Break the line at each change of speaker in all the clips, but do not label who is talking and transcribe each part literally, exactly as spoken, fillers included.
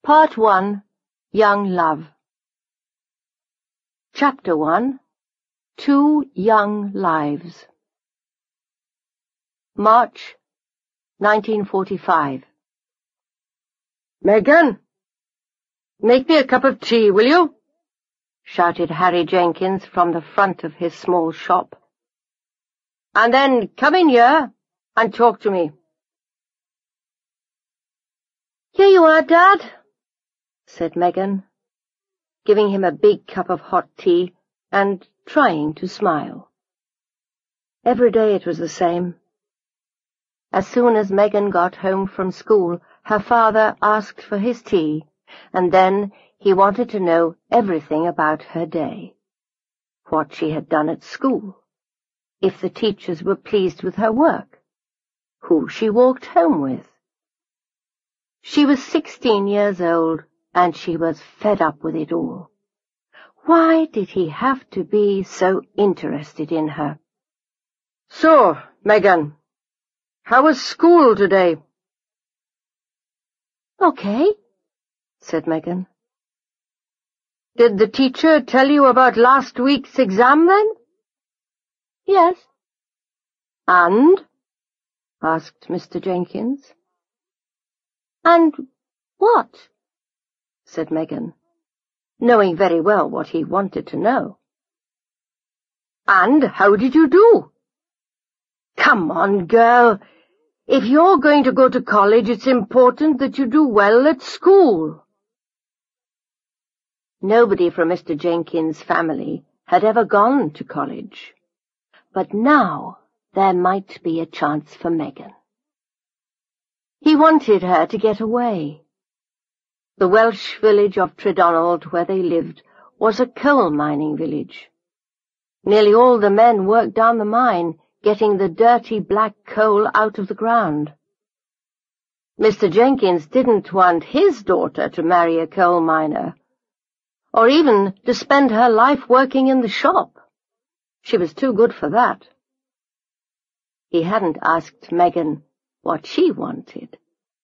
Part one. Young Love. Chapter one. Two Young Lives. March, nineteen forty-five.
"Megan, make me a cup of tea, will you?"
shouted Harry Jenkins from the front of his small shop.
"And then come in here and talk to me."
"Here you are, Dad," said Megan, giving him a big cup of hot tea and trying to smile. Every day it was the same. As soon as Megan got home from school, her father asked for his tea, and then he wanted to know everything about her day, what she had done at school, if the teachers were pleased with her work, who she walked home with. She was sixteen years old, and she was fed up with it all. Why did he have to be so interested in her?
"So, Megan, how was school today?"
"Okay," said Megan.
"Did the teacher tell you about last week's exam, then?"
"Yes."
"And?"
asked Mister Jenkins. "And what?" said Megan, knowing very well what he wanted to know.
"And how did you do? Come on, girl. If you're going to go to college, it's important that you do well at school."
Nobody from Mister Jenkins' family had ever gone to college, but now there might be a chance for Megan. He wanted her to get away. The Welsh village of Tredonald, where they lived, was a coal-mining village. Nearly all the men worked down the mine, getting the dirty black coal out of the ground. Mister Jenkins didn't want his daughter to marry a coal miner, or even to spend her life working in the shop. She was too good for that. He hadn't asked Megan what she wanted.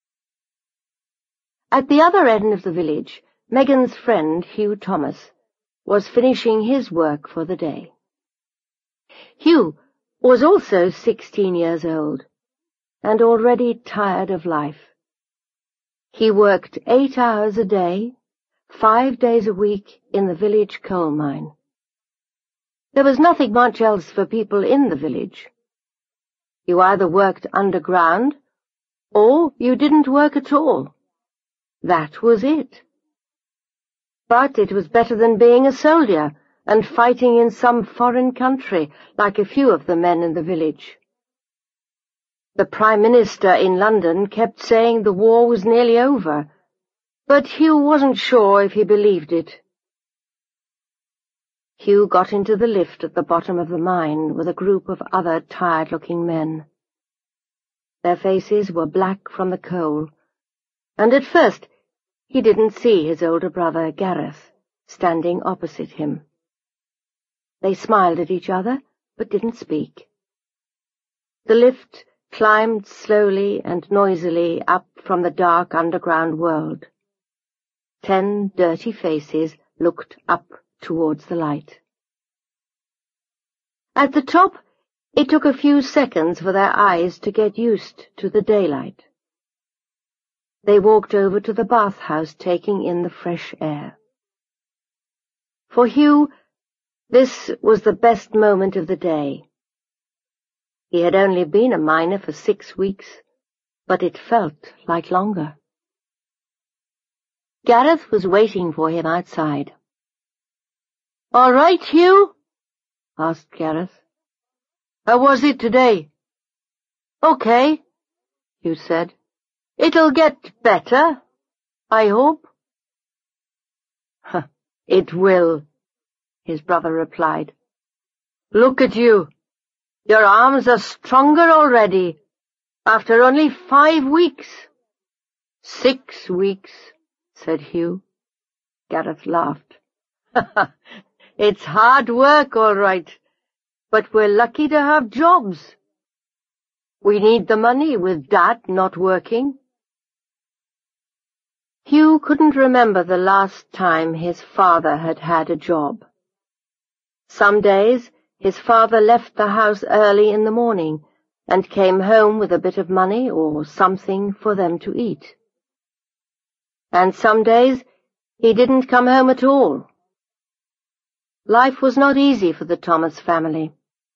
At the other end of the village, Megan's friend, Hugh Thomas, was finishing his work for the day. Hugh was also sixteen years old, and already tired of life. He worked eight hours a day, five days a week in the village coal mine. There was nothing much else for people in the village. You either worked underground, or you didn't work at all. That was it. But it was better than being a soldier and fighting in some foreign country like a few of the men in the village. The Prime Minister in London kept saying the war was nearly over, but Hugh wasn't sure if he believed it. Hugh got into the lift at the bottom of the mine with a group of other tired-looking men. Their faces were black from the coal, and at first he didn't see his older brother, Gareth, standing opposite him. They smiled at each other, but didn't speak. The lift climbed slowly and noisily up from the dark underground world. Ten dirty faces looked up towards the light. At the top, it took a few seconds for their eyes to get used to the daylight. They walked over to the bathhouse, taking in the fresh air. For Hugh, this was the best moment of the day. He had only been a miner for six weeks, but it felt like longer. Gareth was waiting for him outside.
"All right, Hugh?"
asked Gareth.
"How was it today?"
"Okay," Hugh said.
"It'll get better, I hope."
"It will," his brother replied.
"Look at you. Your arms are stronger already, after only five weeks."
"Six weeks," said Hugh. Gareth laughed.
"It's hard work, all right, but we're lucky to have jobs. We need the money with Dad not working."
Hugh couldn't remember the last time his father had had a job. Some days his father left the house early in the morning and came home with a bit of money or something for them to eat. And some days he didn't come home at all. Life was not easy for the Thomas family.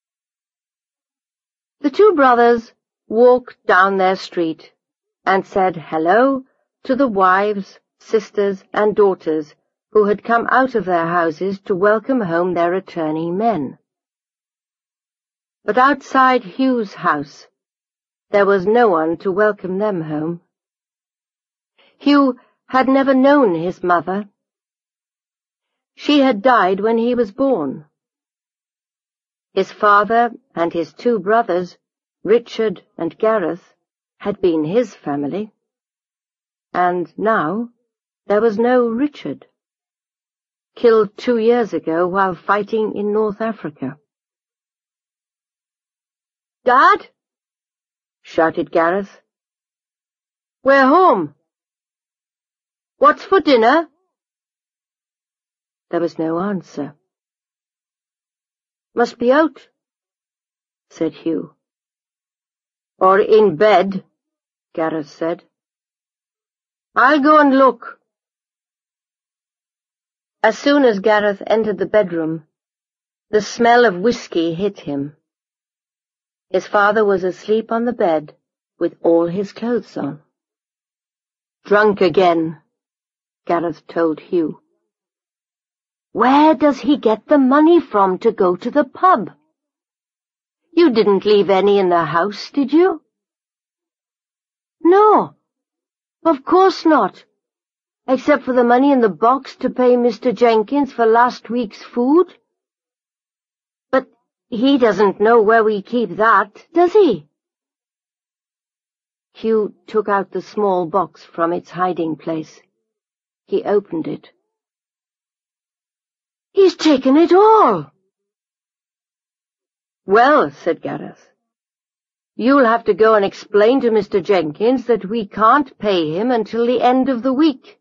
The two brothers walked down their street and said hello to the wives, sisters, and daughters who had come out of their houses to welcome home their returning men. But outside Hugh's house, there was no one to welcome them home. Hugh had never known his mother. She had died when he was born. His father and his two brothers, Richard and Gareth, had been his family. And now there was no Richard, killed two years ago while fighting in North Africa. "Dad!" shouted Gareth. "We're home. What's for dinner?" There was no answer. "Must be out," said Hugh. "Or in bed," Gareth said. "I'll go and look." As soon as Gareth entered the bedroom, the smell of whiskey hit him. His father was asleep on the bed with all his clothes on. "Drunk again," Gareth told Hugh. "Where does he get the money from to go to the pub? You didn't leave any in the house, did you?" "No, of course not, except for the money in the box to pay Mister Jenkins for last week's food. But he doesn't know where we keep that, does he?" Hugh took out the small box from its hiding place. He opened it. "He's taken it all." "Well," said Gareth, "you'll have to go and explain to Mister Jenkins that we can't pay him until the end of the week."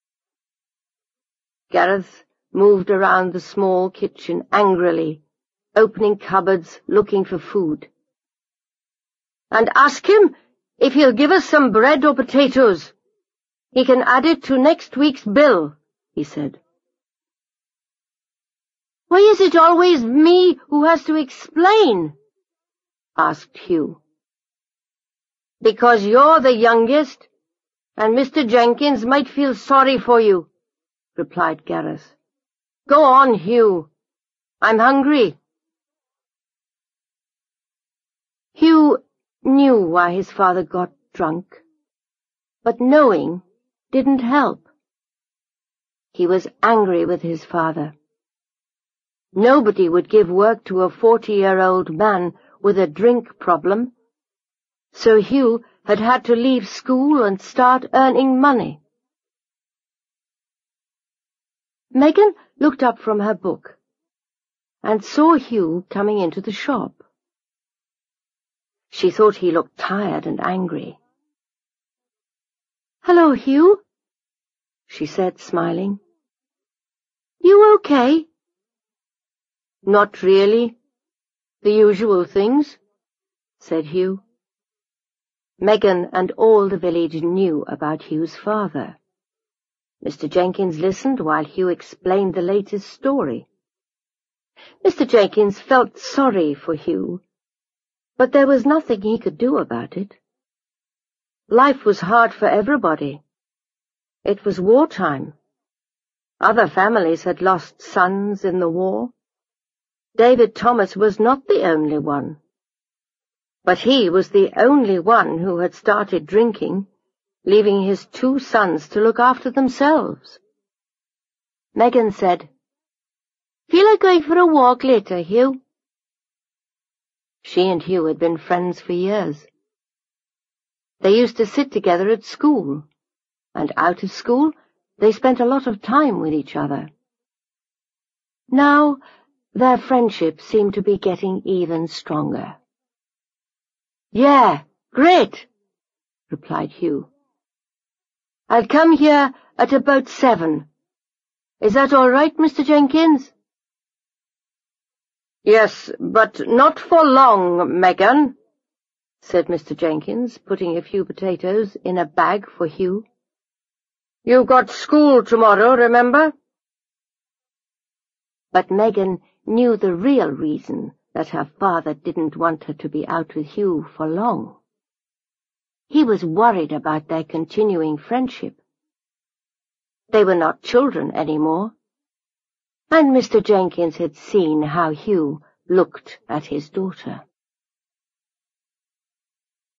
Gareth moved around the small kitchen angrily, opening cupboards, looking for food. "And ask him if he'll give us some bread or potatoes. He can add it to next week's bill," he said. "Why is it always me who has to explain?" asked Hugh. "Because you're the youngest, and Mister Jenkins might feel sorry for you," replied Gareth. "Go on, Hugh. I'm hungry." Hugh knew why his father got drunk, but knowing didn't help. He was angry with his father. Nobody would give work to a forty-year-old man with a drink problem, so Hugh had had to leave school and start earning money. Megan looked up from her book and saw Hugh coming into the shop. She thought he looked tired and angry. "Hello, Hugh," she said, smiling. "You okay?" "Not really. The usual things," said Hugh. Megan and all the village knew about Hugh's father. Mister Jenkins listened while Hugh explained the latest story. Mister Jenkins felt sorry for Hugh, but there was nothing he could do about it. Life was hard for everybody. It was wartime. Other families had lost sons in the war. David Thomas was not the only one. But he was the only one who had started drinking, leaving his two sons to look after themselves. Megan said, "Feel like going for a walk later, Hugh?" She and Hugh had been friends for years. They used to sit together at school, and out of school they spent a lot of time with each other. Now their friendship seemed to be getting even stronger. "Yeah, great," replied Hugh. "I'll come here
at about seven. Is that all right, Mister Jenkins?" "Yes, but not for long, Megan," said Mister Jenkins, putting a few potatoes in a bag for Hugh. "You've got school tomorrow, remember?" But Megan knew the real reason that her father didn't want her to be out with Hugh for long. He was worried about their continuing friendship. They were not children anymore, and Mister Jenkins had seen how Hugh looked at his daughter.